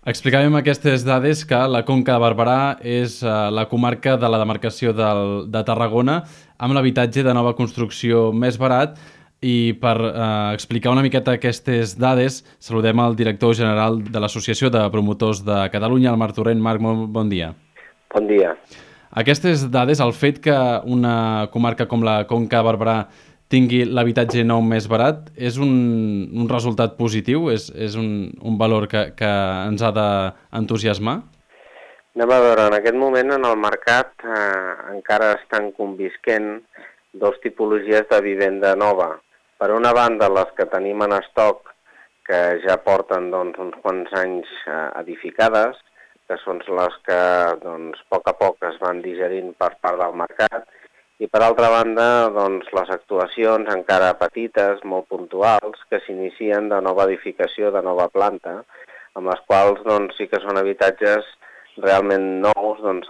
Explicàvem aquestes dades que la Conca de Barberà és la comarca de la demarcació de Tarragona amb l'habitatge de nova construcció més barat i per explicar una miqueta aquestes dades saludem al director general de l'Associació de Promotors de Catalunya, el Marc Torrent. Marc, molt bon dia. Bon dia. Aquestes dades, el fet que una comarca com la Conca de Barberà tingui l'habitatge nou més barat, és un resultat positiu? És un valor que ens ha d'entusiasmar? Anem a veure, en aquest moment en el mercat encara estan convisquent dos tipologies de vivenda nova. Per una banda, les que tenim en estoc, que ja porten doncs, uns quants anys edificades, que són les que doncs, a poc es van digerint per part del mercat, i per altra banda, doncs, les actuacions encara petites, molt puntuals, que s'inicien de nova edificació, de nova planta, amb les quals doncs, sí que són habitatges realment nous, doncs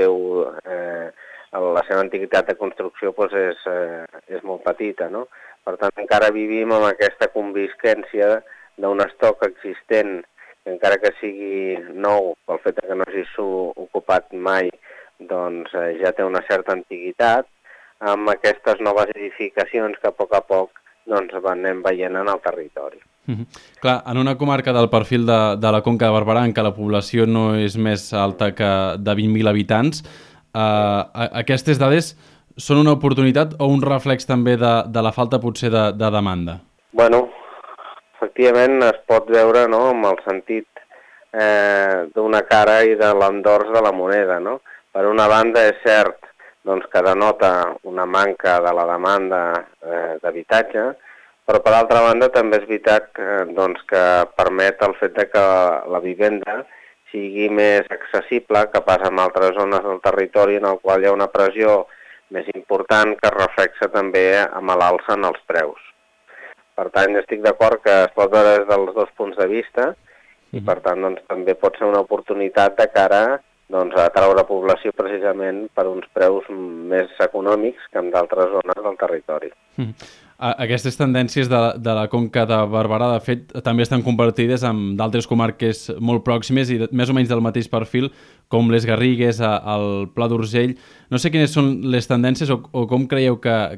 la seva antiguitat de construcció doncs, és molt petita, no? Per tant, encara vivim amb aquesta convisquència d'un estoc existent, encara que sigui nou, pel fet que no hagi ocupat mai, doncs ja té una certa antiguitat, amb aquestes noves edificacions que a poc doncs, anem veient en el territori. Clar, en una comarca del perfil de la Conca de Barberà, en què la població no és més alta que de 20.000 habitants, aquestes dades són una oportunitat o un reflex també de la falta potser de demanda? Bueno, efectivament es pot veure, no?, amb el sentit d'una cara i de l'endors de la moneda, no? Per una banda és cert doncs, que denota una manca de la demanda d'habitatge, però per altra banda també és veritat doncs, que permet el fet de que la vivenda sigui més accessible que pas en altres zones del territori en el qual hi ha una pressió més important que es reflexa també amb l'alça en els preus. Per tant, estic d'acord que es pot veure des dels dos punts de vista i per tant doncs, també pot ser una oportunitat de cara doncs, a atraure població precisament per uns preus més econòmics que en d'altres zones del territori. Aquestes tendències de la Conca de Barberà, de fet, també estan compartides amb d'altres comarques molt pròximes i més o menys del mateix perfil, com les Garrigues, el Pla d'Urgell. No sé quines són les tendències o com creieu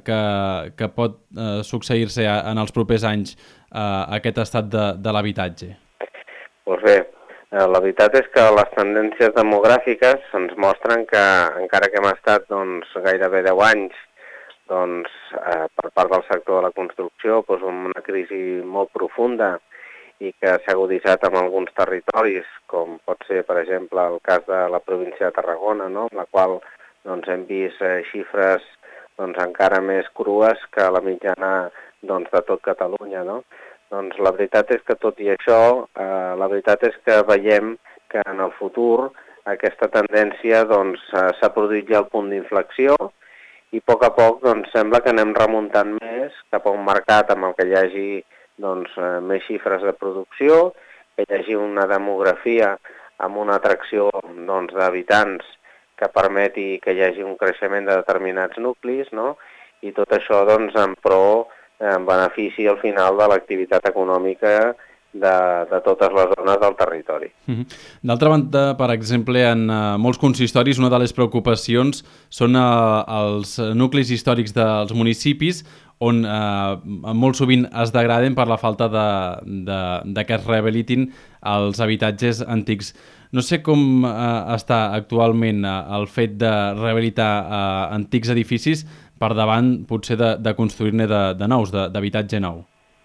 que pot succeir-se en els propers anys aquest estat de l'habitatge? Doncs bé, la veritat és que les tendències demogràfiques ens mostren que encara que hem estat doncs, gairebé 10 anys doncs, per part del sector de la construcció doncs, amb una crisi molt profunda i que s'ha aguditzat en alguns territoris, com pot ser, per exemple, el cas de la província de Tarragona, no?, en la qual doncs, hem vist xifres doncs, encara més crues que la mitjana doncs, de tot Catalunya, no? Doncs la veritat és que tot i això, la veritat és que veiem que en el futur aquesta tendència doncs, s'ha produït ja el punt d'inflexió i a poc doncs, sembla que anem remuntant més cap a un mercat amb el que hi hagi doncs, més xifres de producció, que hi hagi una demografia amb una atracció doncs, d'habitants que permeti que hi hagi un creixement de determinats nuclis, no? I tot això doncs, en benefici al final de l'activitat econòmica de totes les zones del territori. D'altra banda, per exemple, en molts consistoris una de les preocupacions són els nuclis històrics dels municipis on molt sovint es degraden per la falta de que es rehabilitin els habitatges antics. No sé com està actualment el fet de rehabilitar antics edificis per davant potser de construir-ne de nous, d'habitatge nou.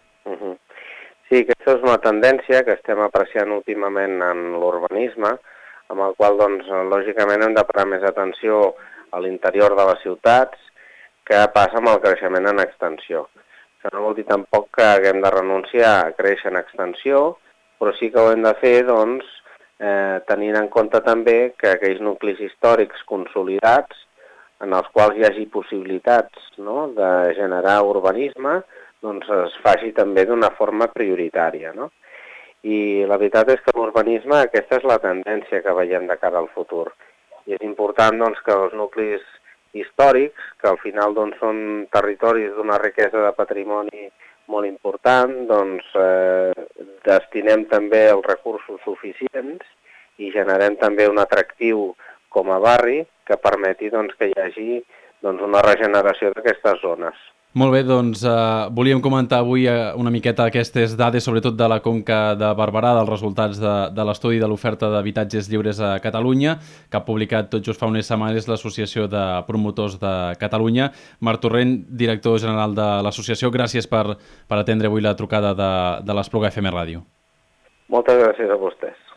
Sí, aquesta és una tendència que estem apreciant últimament en l'urbanisme, amb el qual, doncs, lògicament hem de parar més atenció a l'interior de les ciutats que passa amb el creixement en extensió. Això no vol dir tampoc que haguem de renunciar a créixer en extensió, però sí que ho hem de fer, doncs, tenint en compte també que aquells nuclis històrics consolidats en els quals hi hagi possibilitats, no?, de generar urbanisme, doncs es faci també d'una forma prioritària, no? I la veritat és que l'urbanisme, aquesta és la tendència que veiem de cara al futur. I és important doncs, que els nuclis històrics, que al final doncs, són territoris d'una riquesa de patrimoni molt important, doncs destinem també els recursos suficients i generem també un atractiu com a barri que permeti doncs, que hi hagi una regeneració d'aquestes zones. Molt bé, doncs volíem comentar avui una miqueta aquestes dades, sobretot de la Conca de Barberà, dels resultats de l'estudi de l'oferta d'habitatges lliures a Catalunya, que ha publicat tot just fa unes setmanes l'Associació de Promotors de Catalunya. Marc Torrent, director general de l'associació, gràcies per atendre avui la trucada de l'Espluga FM Ràdio. Moltes gràcies a vostès.